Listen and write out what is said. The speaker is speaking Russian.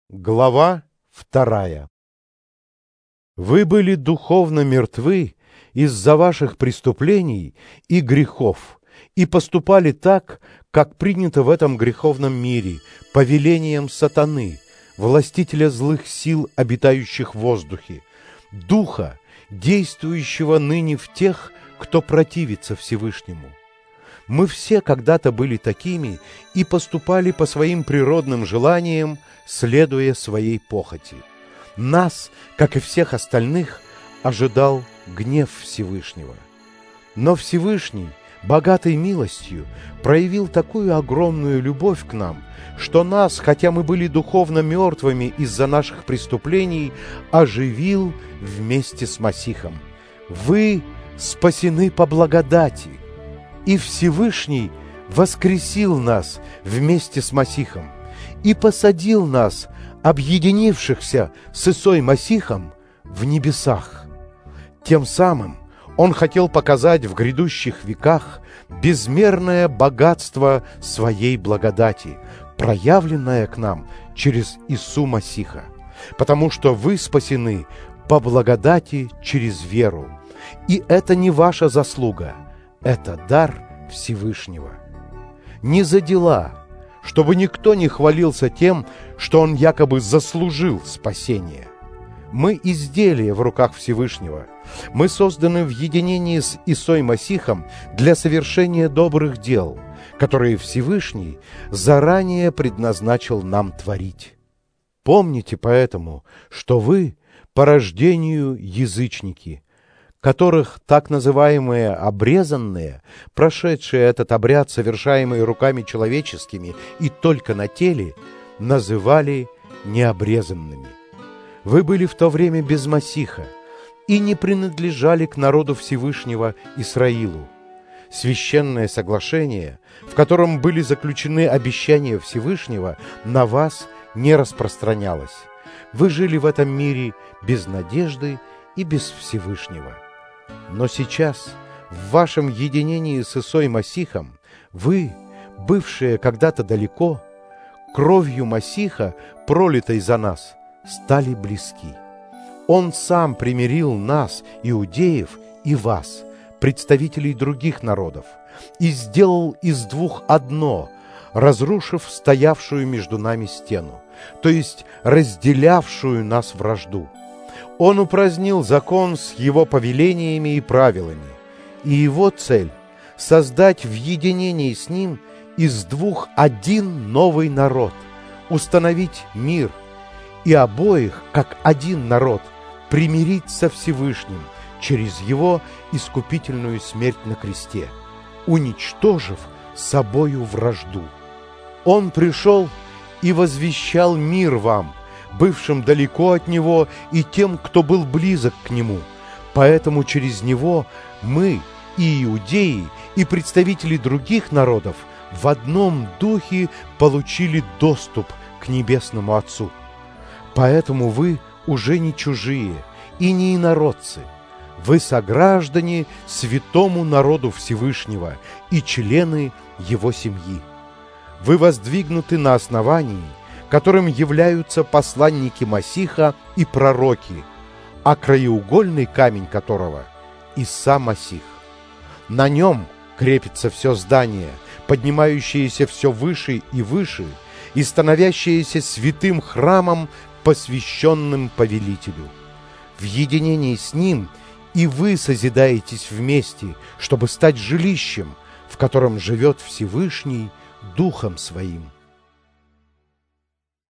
Глава 2. Вы были духовно мертвы из-за ваших преступлений и грехов, и поступали так, как принято в этом греховном мире, по велениям сатаны, властителя злых сил, обитающих в воздухе, духа, действующего ныне в тех, кто противится Всевышнему. Мы все когда-то были такими и поступали по своим природным желаниям, следуя своей похоти. Нас, как и всех остальных, ожидал гнев Всевышнего. Но Всевышний, богатый милостью, проявил такую огромную любовь к нам, что нас, хотя мы были духовно мертвыми из-за наших преступлений, оживил вместе с Масихом. Вы спасены по благодати. И Всевышний воскресил нас вместе с Масихом и посадил нас, объединившихся с Исой Масихом, в небесах. Тем самым Он хотел показать в грядущих веках безмерное богатство Своей благодати, проявленное к нам через Ису Масиха, потому что вы спасены по благодати через веру. И это не ваша заслуга, это дар Всевышнего. Не за дела, чтобы никто не хвалился тем, что он якобы заслужил спасение. Мы изделия в руках Всевышнего. Мы созданы в единении с Исой Масихом для совершения добрых дел, которые Всевышний заранее предназначил нам творить. Помните поэтому, что вы по рождению язычники, которых так называемые обрезанные, прошедшие этот обряд, совершаемый руками человеческими и только на теле, называли необрезанными. Вы были в то время без Масиха и не принадлежали к народу Всевышнего Исраилу. Священное соглашение, в котором были заключены обещания Всевышнего, на вас не распространялось. Вы жили в этом мире без надежды и без Всевышнего. Но сейчас, в вашем единении с Исой Масихом, вы, бывшие когда-то далеко, кровью Масиха, пролитой за нас, стали близки. Он сам примирил нас, иудеев, и вас, представителей других народов, и сделал из двух одно, разрушив стоявшую между нами стену, то есть разделявшую нас вражду. Он упразднил закон с его повелениями и правилами, и его цель — создать в единении с ним из двух один новый народ, установить мир, и обоих, как один народ, примирить со Всевышним через его искупительную смерть на кресте, уничтожив собою вражду. Он пришел и возвещал мир вам, бывшим далеко от Него, и тем, кто был близок к Нему. Поэтому через Него мы, и иудеи, и представители других народов, в одном духе получили доступ к Небесному Отцу. Поэтому вы уже не чужие и не инородцы. Вы сограждане святому народу Всевышнего и члены Его семьи. Вы воздвигнуты на основании, которым являются посланники Масиха и пророки, а краеугольный камень которого — Иса Масих. На нем крепится все здание, поднимающееся все выше и выше и становящееся святым храмом, посвященным повелителю. В единении с ним и вы созидаетесь вместе, чтобы стать жилищем, в котором живет Всевышний Духом Своим.